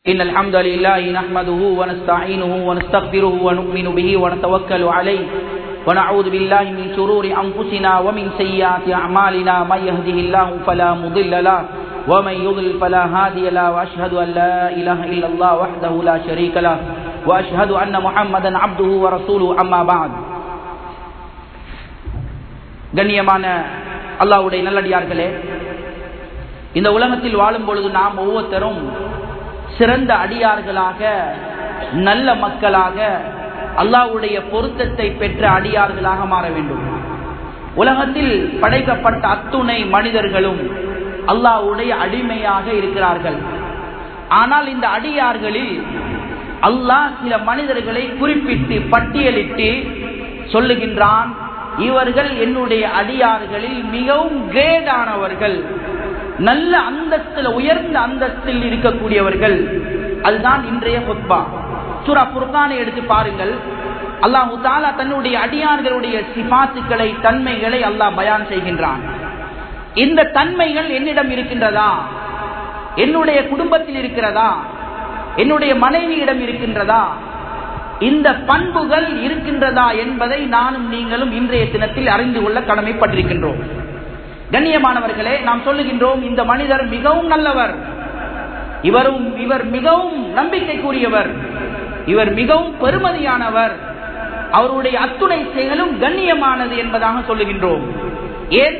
إن الحمد لله نحمده ونستعينه ونستغفره ونؤمن به ونتوكل عليه ونعوذ بالله من شرور أنفسنا ومن سيئات أعمالنا من يهده الله فلا مضل له ومن يضلل فلا هادي له وأشهد أن لا إله إلا الله وحده لا شريك له وأشهد أن محمدا عبده ورسوله أما بعد. கண்ணியமான அல்லாஹ்வுடைய நல்லடியார்களே, இந்த உலகத்தில் வாழும் பொழுது நாம் ஒவ்வொருத்தரும் சிறந்த அடியார்களாக, நல்ல மக்களாக, அல்லாஹ்வுடைய பொருத்தத்தை பெற்ற அடியார்களாக மாற வேண்டும். உலகத்தில் படைக்கப்பட்ட அத்துணை மனிதர்களும் அல்லாஹ்வுடைய அடிமையாக இருக்கிறார்கள். ஆனால் இந்த அடியார்களில் அல்லாஹ் சில மனிதர்களை குறிப்பிட்டு பட்டியலிட்டு சொல்லுகின்றான், இவர்கள் என்னுடைய அடியார்களில் மிகவும் கிரேடானவர்கள், நல்ல அந்தஸ்தில், உயர்ந்த அந்தஸ்தில் இருக்கக்கூடியவர்கள். அதுதான் இன்றைய குத்பா. சூரா ஃபுர்கானை எடுத்து பாருங்கள். அல்லாஹ் தஆலா தன்னுடைய அடியார்களுடைய சிபாத்துக்களை, தன்மைகளை அல்லாஹ் பயான் செய்கின்றான். இந்த தன்மைகள் என்னிடம் இருக்கின்றதா? என்னுடைய குடும்பத்தில் இருக்கிறதா? என்னுடைய மனைவியிடம் இருக்கின்றதா? இந்த பண்புகள் இருக்கின்றதா என்பதை நானும் நீங்களும் இன்றைய தினத்தில் அறிந்து கொள்ள கடமைப்பட்டிருக்கின்றோம். கண்ணியமானவர்களே, நாம் சொல்லுகின்றோம், இந்த மனிதர் மிகவும் நல்லவர், இவர் மிகவும் நம்பிக்கைக்குரியவர், இவர் மிகவும் பெருமதியானவர், அவருடைய அத்துணை செயலும் கண்ணியமானது என்பதாக சொல்லுகின்றோம். ஏன்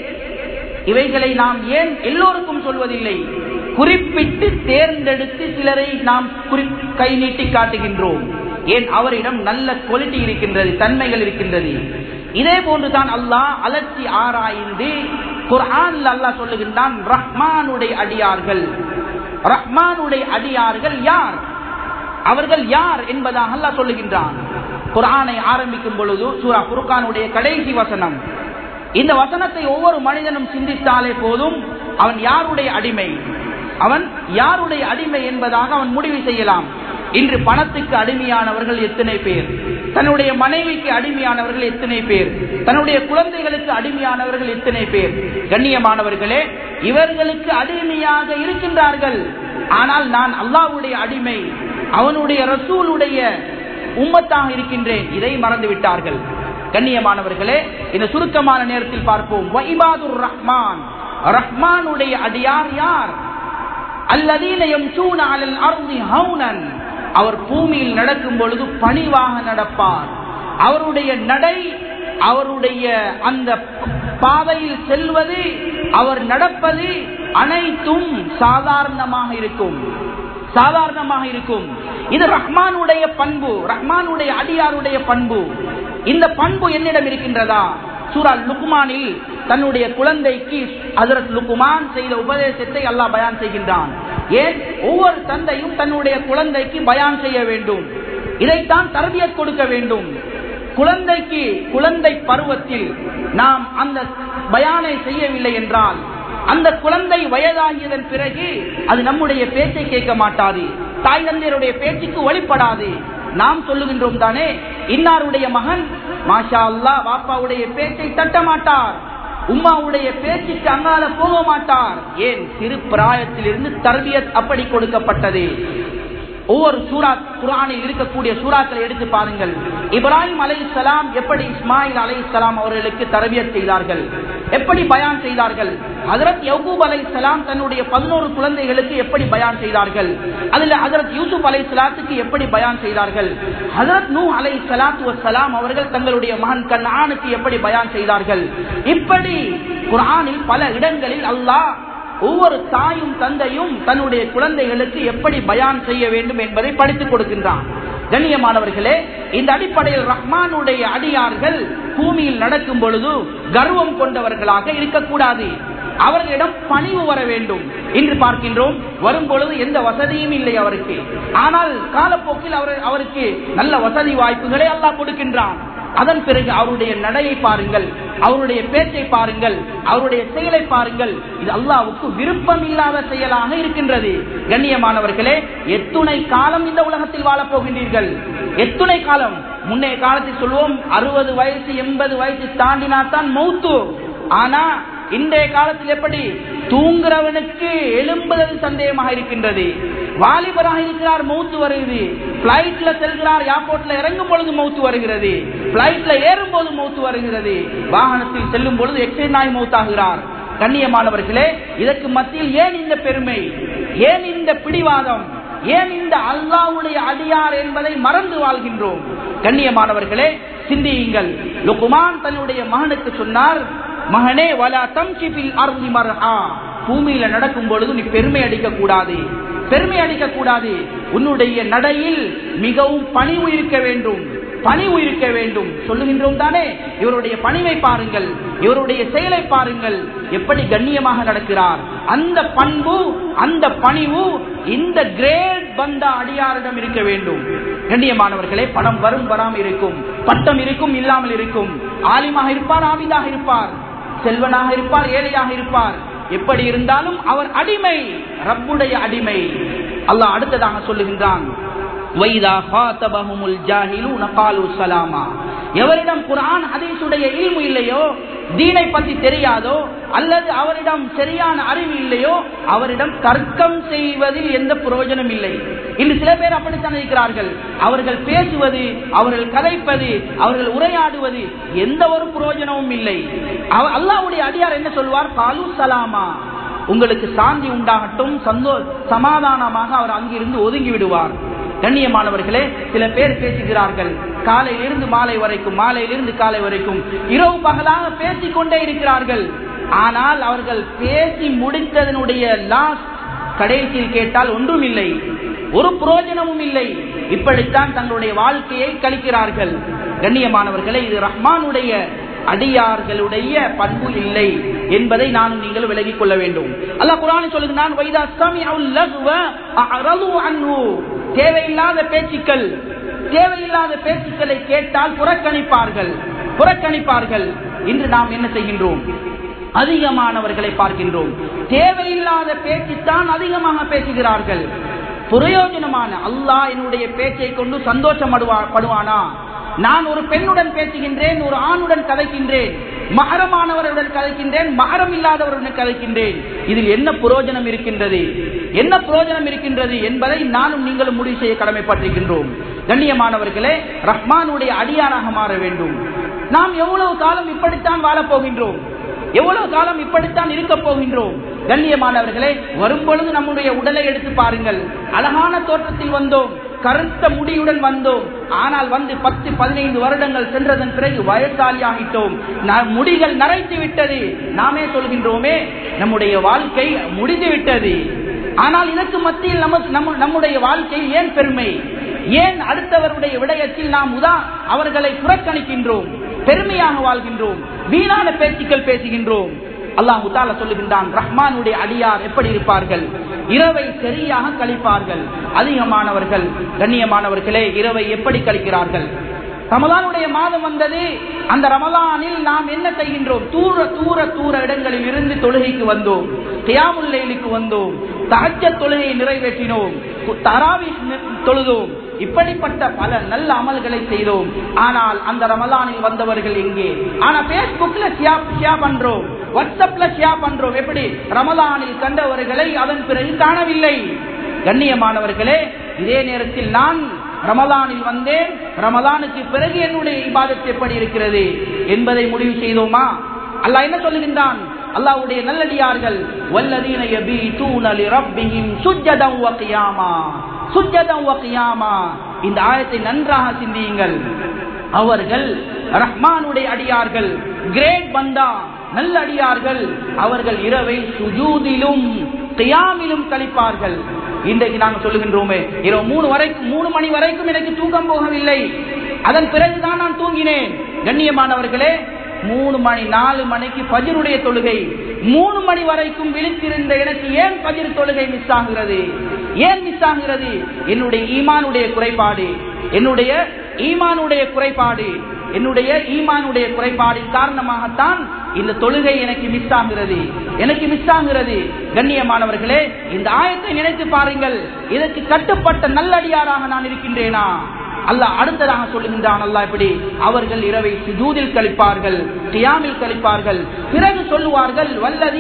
இவைகளை நாம் ஏன் எல்லோருக்கும் சொல்வதில்லை? குறிப்பிட்டு தேர்ந்தெடுத்து சிலரை நாம் கை நீட்டி காட்டுகின்றோம். ஏன்? அவரிடம் நல்ல குவாலிட்டி இருக்கின்றது, தன்மைகள் இருக்கின்றது. இதே போன்றுதான் அல்லாஹ் அலட்சி ஆராய்ந்து குர்ஆன்ல அல்லாஹ் சொல்லுகின்றான், ரஹ்மானுடைய அடியார்கள். ரஹ்மானுடைய அடியார்கள் யார்? அவர்கள் யார் என்பதாக அல்லாஹ் சொல்லுகின்றான். குர்ஆனை ஆரம்பிக்கும் பொழுது சூரா ஃபுர்கானுடைய கடைசி வசனம். இந்த வசனத்தை ஒவ்வொரு மனிதனும் சிந்தித்தாலே போதும், அவன் யாருடைய அடிமை, அவன் யாருடைய அடிமை என்பதாக அவன் முடிவு செய்யலாம். இன்று பணத்துக்கு அடிமையானவர்கள் எத்தனை பேர்? தன்னுடைய மனைவிக்கு அடிமையானவர்கள் எத்தனை பேர்? தன்னுடைய குழந்தைகளுக்கு அடிமையானவர்கள் எத்தனை பேர்? கண்ணியமானவர்களே, இவர்களுக்கு அடிமையாக இருக்கின்றார்கள். ஆனால் நான் அல்லாஹ்வுடைய அடிமை, அவனுடைய ரசூலுடைய உம்மத்தாக இருக்கின்றேன், இதை மறந்து விட்டார்கள். கண்ணியமானவர்களே, இந்த சுருக்கமான நேரத்தில் பார்ப்போம். வஇபாதுர் ரஹ்மான், ரஹ்மானுடைய அடியார் யார்? அல்லதீன யம்ஷூன அலல் அர்தி ஹௌனன், அவர் பூமியில் நடக்கும் பொழுது பணிவாக நடப்பார். அவருடைய நடை, அவருடைய அந்த பாதையில் செல்வது, அவர் நடப்பது அனைத்தும் சாதாரணமாக இருக்கும், சாதாரணமாக இருக்கும். இது ரஹ்மானுடைய பண்பு, ரஹ்மானுடைய அடியாருடைய பண்பு. இந்த பண்பு என்னிடம் இருக்கின்றதா? சூரா லுக்மானில் தன்னுடைய குழந்தைக்கு ஹஜ்ரத் லுக்மான் செய்த உபதேசத்தை அல்லாஹ் பயான் செய்கின்றான். ஏன்? ஒவ்வொரு தந்தையும் தன்னுடைய குழந்தைக்கு பயான் செய்ய வேண்டும், இதைத்தான் தர்பியத் கொடுக்க வேண்டும். குழந்தைக்கு குழந்தை பருவத்தில் நாம் அந்த பயானை செய்யவில்லை என்றால், அந்த குழந்தை வயதாகியதன் பிறகு அது நம்முடைய பேச்சை கேட்க மாட்டாது, தாய் தந்தையருடைய பேச்சுக்கு வழிபடாது. நாம் சொல்லுகின்றோம் தானே, இன்னாருடைய மகன் மாஷா அல்லாஹ் வாப்பாவுடைய பேச்சை தட்ட மாட்டார், உம்மாவுடைய பேச்சுக்கு அங்கால போக மாட்டார். ஏன்? சிறு பிராயத்திலிருந்து தர்பியத் அப்படி கொடுக்கப்பட்டது. ஒவ்வொரு சூரா குர்ஆனில் இருக்கக்கூடிய சூறாக்களை எடுத்து பாருங்கள். இப்ராஹிம் அலைஹிஸ்ஸலாம் எப்படி இஸ்மாயில் அலைஹிஸ்ஸலாம் அவர்களுக்கு தர்பியத் செய்தார்கள், எப்படி பயான் செய்தார்கள். ஹஜ்ரத் யக்கூப் அலைஹிஸ்ஸலாம் தன்னுடைய 11 குழந்தைகளுக்கு எப்படி பயான் செய்தார்கள். அதில் ஹஜ்ரத் யூசுப் அலைஹிஸ்ஸலாத்துக்கு எப்படி பயான் செய்தார்கள். ஹஜ்ரத் நூஹ் அலைஹிஸ்ஸலாத்து வஸ்ஸலாம் அவர்கள் தங்களுடைய மகன் கன்ஆனுக்கு எப்படி பயான் செய்தார்கள். இப்படி குர்ஆனில் பல இடங்களில் அல்லாஹ் ஒவ்வொரு தாயும் தந்தையும் தன்னுடைய குழந்தைகளுக்கு எப்படி பயான் செய்ய வேண்டும் என்பதை படித்துக் கொடுக்கின்றான். கண்ணியமானவர்களே, இந்த அடிப்படையில் ரஹ்மானுடைய அடியார்கள் பூமியில் நடக்கும் பொழுது கர்வம் கொண்டவர்களாக இருக்கக்கூடாது, அவர்களிடம் பணிவு வர வேண்டும். இன்று பார்க்கின்றோம், வரும் பொழுது எந்த வசதியும் இல்லை அவருக்கு, ஆனால் காலப்போக்கில் அவருக்கு நல்ல வசதி வாய்ப்புகளை அல்லாஹ் கொடுக்கின்றான். அதன் பிறகு அவருடைய நடையை பாருங்கள், அவருடைய பேச்சை பாருங்கள், அவருடைய செயலை பாருங்கள். இது அல்லாஹ்வுக்கு விருப்பம் இல்லாத செயலாக இருக்கின்றது. கண்ணியமானவர்களே, எத்துணை காலம் இந்த உலகத்தில் வாழப் போகின்றீர்கள்? எத்துணை காலம்? முன்னைய காலத்தில் சொல்வோம் 60 வயசு 80 வயசு தாண்டினாத்தான் மௌத்து. ஆனா இன்றைய காலத்தில் எப்படி தூங்குறவனுக்கு எழும்புவது சந்தேகமாக இருக்கின்றது. வாலிபராக இருக்கிறார், மௌத்து வருகிறது. பிளைட்ல செல்கிறார், ஏர்போர்ட்ல இறங்கும் பொழுது மௌத்து வருகிறது, பிளைட்ல ஏறும் போது மௌத்து வருகிறது, வாகனத்தில் செல்லும் பொழுது எக்ஸிடென்ட் ஆகி மௌத்தாகிறார். கண்ணியமானவர்களே, இதற்கு மத்தியில் ஏன் இந்த பெருமை, ஏன் இந்த பிடிவாதம், ஏன் இந்த அல்லாஹ்வுடைய அடியார் என்பதை மறந்து வாழ்கின்றோம்? கண்ணியமானவர்களே, சிந்தியுங்கள். லுக்மான் தன்னுடைய மகனுக்கு சொன்னார், மகனே வலா தம்ஷி ஃபில் அர்தி மர்ஹா, பூமியில நடக்கும் பொழுது நீ பெருமை அடிக்க கூடாது, பெருமை அடிக்க கூடாது. உன்னுடைய நடையில் மிகவும் பணிவு இருக்க வேண்டும், பணிவு இருக்க வேண்டும். சொல்லுகின்றோம் தானே, இவருடைய பணிவை பாருங்கள், இவருடைய செயலை பாருங்கள், எப்படி கண்ணியமாக நடக்கிறார். அந்த பண்பு, அந்த பணிவு இந்த கிரேட் பந்தா அடியாரிடம் இருக்க வேண்டும். கண்ணியமானவர்களே, பணம் வரும் வராமல் இருக்கும், பட்டம் இருக்கும் இல்லாமல் இருக்கும், ஆலிமாக இருப்பார், ஆபிதாக இருப்பார், செல்வனாக இருப்பார், ஏழையாக இருப்பார், எப்படி இருந்தாலும் அவர் அடிமை, ரப்புடைய அடிமை. அல்லாஹ் அடுத்ததாக சொல்லுகின்றான், எவரிடம் குர்ஆன் ஹதீஸுடைய இல்மு இல்லையோ, தீனை பற்றி தெரியாதோ, அல்லது அவரிடம் சரியான அறிவு இல்லையோ, அவரிடம் தர்க்கம் செய்வதில் எந்த பிரயோஜனம் இல்லை. இன்று சில பேர் அப்படித்தான் இருக்கிறார்கள். அவர்கள் பேசுவது, அவர்கள் கதைப்பது, அவர்கள் உரையாடுவது எந்த ஒரு பிரயோஜனமும் இல்லை. அல்லாஹ்வுடைய அடியார் என்ன சொல்வார்? காலு சலாமா, உங்களுக்கு சாந்தி உண்டாகட்டும், சமாதானமாக அவர் அங்கிருந்து ஒதுங்கி விடுவார். கண்ணியமானவர்களே, சில பேர் பேசுகிறார்கள் காலையிலிருந்து மாலை வரைக்கும், மாலையிலிருந்து காலை வரைக்கும், இரவு பகலாக பேசிக்கொண்டே இருக்கிறார்கள். ஆனால் அவர்கள் பேசி முடித்ததனுடைய லாஸ்ட் கடைசியில் கேட்டால் ஒன்றும் இல்லை, ஒரு பிரயோஜனமும் இல்லை. இப்படித்தான் தங்களுடைய வாழ்க்கையை கழிக்கிறார்கள். கண்ணியமானவர்களே, இது ரஹ்மானுடைய அடியார்களுடைய பண்பு இல்லை என்பதை நானும் நீங்கள் விலகிக் கொள்ள வேண்டும். அல்லாஹ் குர்ஆனில் சொல்லுகிறான், வைதா ஸமிஉல் லக்வ அஅரது அன்ஹு, தேவையில்லாத பேச்சுக்கள், தேவையில்லாத பேச்சுக்களை கேட்டால் புறக்கணிப்பார்கள், புறக்கணிப்பார்கள். இன்று நாம் என்ன செய்கின்றோம்? அதிகமானவர்களை பார்க்கின்றோம், தேவையில்லாத பேச்சுத்தான் அதிகமாக பேசுகிறார்கள். பிரயோஜனமான, அல்லாஹ் என்னுடைய பேச்சை கொண்டு சந்தோஷப்படுவானா? நான் ஒரு பெண்ணுடன் பேசுகின்றேன், ஒரு ஆணுடன் கதைக்கின்றேன், மஹரமானவருடன் கதைக்கின்றேன், மஹரம் இல்லாதவருடன் கதைக்கின்றேன், இதில் என்ன பிரயோஜனம் இருக்கின்றது, என்ன பிரயோஜனம் இருக்கின்றது என்பதை நானும் நீங்களும் முடிவு செய்ய கடமைப்பட்டிருக்கின்றோம். கண்ணியமானவர்களே, ரஹ்மானுடைய அடியாராக மாற வேண்டும். நாம் எவ்வளவு காலம் இப்படித்தான் வாழப் போகின்றோம்? எவ்வளவு காலம் இப்படித்தான் இருக்க போகின்றோம்? கண்ணியமானவர்களே, வரும்பொழுது நம்முடைய உடலை எடுத்து பாருங்கள். அழகான தோற்றத்தில் வந்தோம், கருத்த முடியுடன் வந்தோம். ஆனால் வந்து 10-15 வருடங்கள் சென்றதன் பிறகு வயசாளி ஆகிட்டோம், முடிகள் நரைத்து விட்டது. நாமே சொல்கின்றோமே, நம்முடைய வாழ்க்கை முடிந்து விட்டது. ஆனால் இதற்கு மத்தியில் நம்முடைய வாழ்க்கையில் ஏன் பெருமை, ஏன் அடுத்தவருடைய விடயத்தில் நாம் அவர்களை புறக்கணிக்கின்றோம், பெருமையாக வாழ்கின்றோம், வீணான பேச்சுக்கள் பேசுகின்றோம்? அல்லாஹ் தஆலா சொல்லுகின்றான், ரஹ்மானுடைய அடியார் எப்படி இருப்பார்கள்? இரவை சரியாக கழிப்பார்கள். அதிகமானவர்கள், கண்ணியமானவர்களே, இரவை எப்படி கழிக்கிறார்கள்? ரமலானுடைய மாதம் வந்தது. அந்த ரமலானில் நாம் என்ன செய்கின்றோம்? தூர தூர தூர இடங்களில் இருந்து தொழுகைக்கு வந்தோம், கியாமுல் லைலுக்கு வந்தோம், தஹஜ்ஜத் தொழுகையை நிறைவேற்றினோம், தராவீஹ் தொழுதோம், இப்படிப்பட்ட பல நல்ல அமல்களை செய்தோம். ஆனால் அந்த ரமலானில் வந்தவர்கள் எங்கே? ஆனா பேஸ்புக்ல ஷேர் பண்றோம், வாட்ஸ்அப்ல ஷேர் பண்றோம். எப்படி? ரமலானில் கண்டவர்களை அதன் பிறகு காணவில்லை. கண்ணியமானவர்களே, இதே நேரத்தில் நான் ரமலானில் வந்தேன், ரமலானுக்கு பிறகு என்னுடைய இபாதத் எப்படி இருக்கிறது என்பதை முடிவு செய்தோமா? அல்லாஹ் என்ன சொல்லுகின்றான்? அல்லாஹ்வுடைய நல்லடியார்கள், வல்லதீன யபீதூன லிரப்பிஹிம் சுஜ்ஜதன் வ கியாமா, சுஜ்ஜதன் வ கியாமா. இந்த ஆயத்தை நன்றாக சிந்தியுங்கள். அவர்கள் ரஹ்மானுடைய அடியார்கள், கிரேட் பந்தா, நல்ல அடியார்கள். அவர்கள் இரவை சுஜூதிலும் கியாமிலும் கழிப்பார்கள். இன்றைக்கு நாங்கள் சொல்லுகின்றோமே, இரவு 3 மணி வரைக்கும் எனக்கு தூக்கம் போகவில்லை, அதன் பிறகுதான் நான் தூங்கினேன். கண்ணியமானவர்களே, 3 மணி 4 மணிக்கு ஃபஜ்ருடைய தொழுகை, 3 மணி வரைக்கும் விழித்திருந்த எனக்கு ஏன் ஃபஜ்ர் தொழுகை மிஸ் ஆகிறது? ஏன் மிஸ் ஆகிறது? என்னுடைய ஈமானுடைய குறைபாடு, என்னுடைய ஈமானுடைய குறைபாடு, என்னுடைய ஈமானுடைய குறைபாடின் காரணமாகத்தான் இந்த தொழுகை எனக்கு மிஸ் ஆகிறது, எனக்கு மிஸ் ஆகிறது. கண்ணியமானவர்களே, இந்த ஆயத்தை நினைத்து பாருங்கள். இதற்கு கட்டுப்பட்ட நல்லடியாராக நான் இருக்கின்றேனா? அல்லாஹ் அடுத்ததாக சொல்லுகின்றான். அல்லாஹ் இப்படி அவர்கள் இரவை சுஜூதில் கழிப்பார்கள், கியாமில் கழிப்பார்கள். பிறகு சொல்லுவார்கள்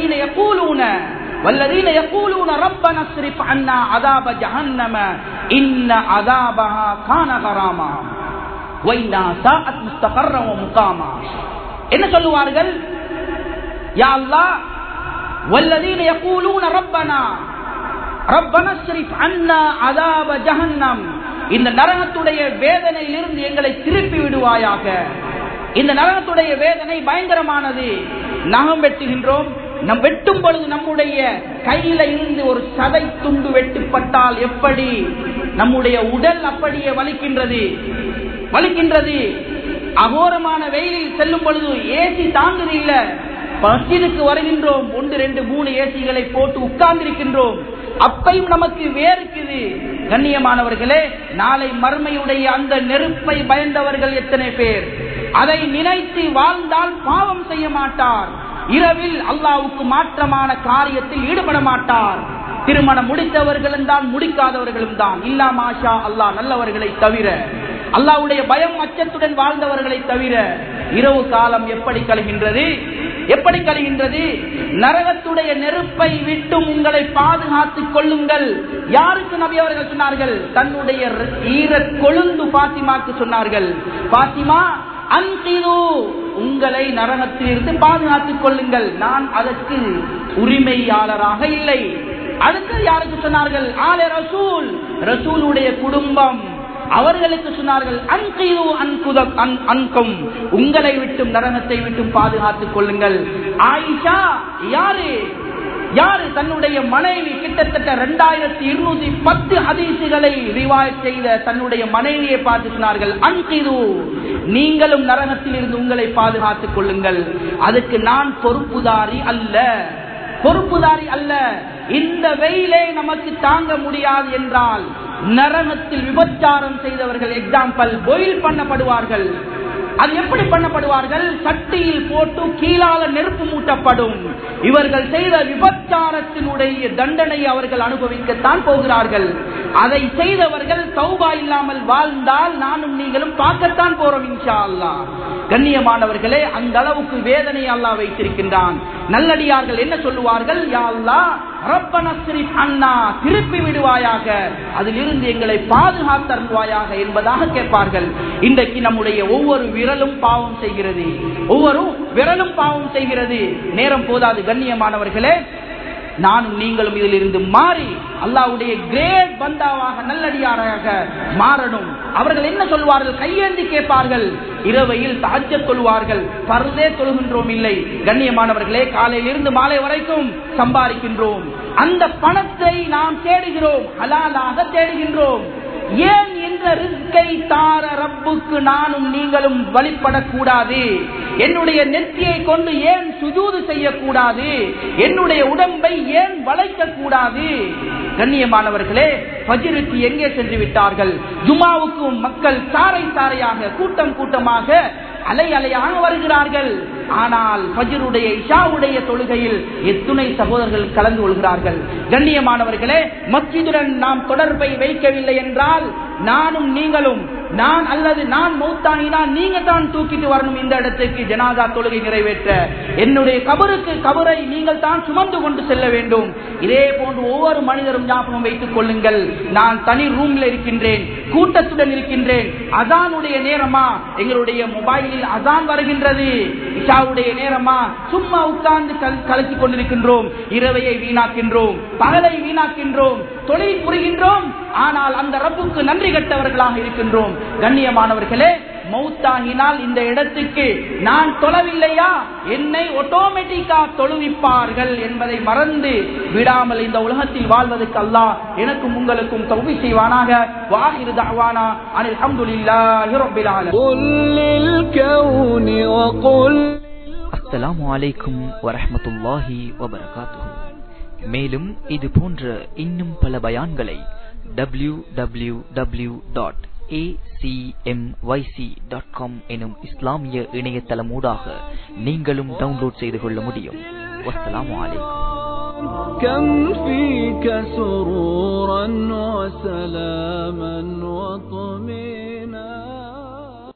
வல்லதீன யகூலூன ரப்பனா ஸ்ரிஃப் அன்னா அஸாப ஜஹன்னம இன்ன அஸாபஹா கான கராமா வ இன்னா ஸாஅத் முஸ்தகர்ரன் வ முகாமா. என்ன சொல்லுவார்கள்? யா அல்லாஹ், வல்லதீன யகூலூன ரப்பனா ஸ்ரிஃப் அன்னா அஸாப ஜஹன்னம், இந்த நரகத்துடைய வேதனையிலிருந்து எங்களை திருப்பி விடுவாயாக. இந்த நரகத்துடைய வேதனை பயங்கரமானது. நகம் வெட்டுகின்றோம், நம் வெட்டும் பொழுது நம்முடைய கையில இருந்து ஒரு சதை துண்டு வெட்டுப்பட்டால் எப்படி நம்முடைய உடல் அப்படியே வலிக்கின்றது. அகோரமான வெயிலில் செல்லும் பொழுது ஏசி தாங்குது இல்ல. மஸ்ஜிதுக்கு வருகின்றோம், 1 2 3 ஏசிகளை போட்டு உட்கார்ந்திருக்கின்றோம், அப்பையும் நமக்கு வேர்க்குது. கண்ணியமானவர்களே, நாளை மறுமையுடைய அந்த நெருப்பை பயந்தவர்கள் எத்தனை பேர்? அதை நினைத்து வாழ்ந்தால் பாவம் செய்ய மாட்டார், இரவில் அல்லாஹ்வுக்கு மாற்றமான காரியத்தில் ஈடுபட மாட்டார். திருமணம் முடித்தவர்களும் தான், முடிக்காதவர்களும் தான், இல்லா மாஷா அல்லாஹ், நல்லவர்களை தவிர, அல்லாஹ்வுடைய பயம் அச்சத்துடன் வாழ்ந்தவர்களை தவிர. இரவு காலம் எப்படி கழிகின்றது? நரகத்துடைய நெருப்பை விட்டும் உங்களை பாதுகாத்துக் கொள்ளுங்கள். யாருக்கு நபி அவர்கள் சொன்னார்கள்? தன்னுடைய ஈர கொழுந்து பாத்திமாக்கு சொன்னார்கள். பாத்திமா, அன்கிது, உங்களை நரகத்திலிருந்து பாதுகாத்துக் கொள்ளுங்கள், நான் அதற்கு உரிமையாளராக இல்லை. அடுத்து யாருக்கு சொன்னார்கள்? ஆலே ரசூல், ரசூலுடைய குடும்பம், அவர்களுக்கு சொன்னார்கள் அன்கிது அன்கும், உங்களை விட்டும் நரகத்தை விட்டும் பாதுகாத்துக் கொள்ளுங்கள். ஆயிஷா யாரு தன்னுடைய மனைவி கிட்டத்தட்ட 2210 ஹதீசுகளை ரிவாயத் செய்த தன்னுடைய மனைவியை பார்த்து சொன்னார்கள் அன்கிது, நீங்களும் நரகத்தில் இருந்து உங்களை பாதுகாத்துக் கொள்ளுங்கள். அதுக்கு நான் பொறுப்புதாரி அல்ல. இந்த வெயிலே நமக்கு தாங்க முடியாது என்றால் நரகத்தில் விபச்சாரம் செய்தவர்கள் எக்ஸாம்பிள் பாயில் பண்ணப்படுவார்கள். அது எப்படி பண்ணப்படுவார்கள்? சட்டியில் போட்டு கீழால நெருப்பு மூட்டப்படும். இவர்கள் செய்த விபச்சாரத்தினுடைய தண்டனை அவர்கள் அனுபவிக்கத்தான் போகிறார்கள். அதை செய்தவர்கள் தௌபா இல்லாமல் வாழ்ந்தால் நானும் நீங்களும் பார்க்கத்தான் போறோம் இன்ஷா அல்லாஹ். கண்ணியமானவர்களே, அந்த அளவுக்கு வேதனை அல்லாஹ் வைத்திருக்கின்றான். நல்லடியார்கள் என்ன சொல்லுவார்கள்? யா அல்லாஹ், ரப்பனா ஸ்ரிஃப் அன்னா, திருப்பி விடுவாயாக, அதிலிருந்து எங்களை பாதுகாத்தருள்வாயாக என்பதாக கேட்பார்கள். இன்றைக்கு நம்முடைய ஒவ்வொரு விரலும் பாவம் செய்கிறது. நேரம் போதாது. கண்ணியமானவர்களே, நானும் நீங்களும் இதிலிருந்து மாறி அல்லாஹ்வுடைய கிரேட் பந்தாவாக, நல்லடியாராக மாறணும். அவர்கள் என்ன சொல்வார்கள்? கையேந்தி கேட்பார்கள். இரவையில் தஹஜ்ஜத் தொழுவார்கள், பர்தே தொழுகின்றோம் இல்லை. கண்ணியமானவர்களே, காலையிலிருந்து மாலை வரைக்கும் சம்பாதிக்கின்றோம். அந்த பணத்தை நாம் தேடுகிறோம், ஹலாலாக தேடுகின்றோம். ஏன் என்ற ரிஸ்கை தார ரப்புக்கு நானும் நீங்களும் வழிபடக்கூடாது? என்னுடைய நெற்றியை கொண்டு ஏன் சுஜூது செய்யக்கூடாது? என்னுடைய உடம்பை ஏன் வளைக்க கூடாது? கண்ணியமானவர்களே, ஃபஜ்ருக்கு எங்கே சென்று விட்டார்கள்? ஜுமாவுக்கும் மக்கள் சாரை சாரையாக, கூட்டம் கூட்டமாக, அலை அலையாக வருகிறார்கள். ஆனால் ஃபஜ்ருடைய இஷாவுடைய தொழுகையில் எத்துணை சகோதரர்கள் கலந்து கொள்கிறார்கள். கண்ணியமானவர்களே, மஸ்ஜிதுடன் நாம் தொடர்பை வைக்கவில்லை என்றால் நானும் நீங்களும், நான் மௌத்தாகினால் நீங்க தான் தூக்கிட்டு வரணும் இந்த இடத்துக்கு ஜனாதா தொழுகை நிறைவேற்ற. என்னுடைய கபரை நீங்கள் தான் சுமந்து கொண்டு செல்ல வேண்டும். இதே போன்று ஒவ்வொரு மனிதரும் ஞாபகம் வைத்துக் கொள்ளுங்கள். நான் தனி ரூம்ல இருக்கின்றேன், கூட்டத்துடன் இருக்கின்றேன். அசானுடைய நேரமா? எங்களுடைய மொபைலில் அசான் வருகின்றது. இஷாவுடைய நேரமா? சும்மா உட்கார்ந்து கலக்கிக் கொண்டிருக்கின்றோம். இரவையை வீணாக்கின்றோம், பகலை வீணாக்கின்றோம், தொழில் புரிகின்றோம். ஆனால் அந்த ரப்புக்கு நன்றி கட்டவர்களாக இருக்கின்றோம். கண்ணியமானவர்களே, மௌத்தாகினால் இந்த இடத்துக்கு நான் தொழவில்லையா, என்னை ஆட்டோமேட்டிக்கா தொழுவிப்பார்கள் என்பதை மறந்து விடாமல் இந்த உலகத்தில் வாழ்வதற்கு அல்லாஹ் எனக்கும் உங்களுக்கும் தௌஃபீக் செய்வானாக. வாஹிரு தஅவானா அனில் ஹம்துலில்லாஹி ரப்பில் ஆலமீன். அஸ்ஸலாமு அலைக்கும் வரஹ்மத்துல்லாஹி வபரகாத்துஹு. மேலும் இது போன்ற இன்னும் பல பயான்களை www.acmyc.com எனும் இஸ்லாமிய இணையதளமூடாக நீங்களும் டவுன்லோட் செய்து கொள்ள முடியும். வஸ்ஸலாமு அலைக்கும். كم فيك سرورا وسلاما وطمئنانا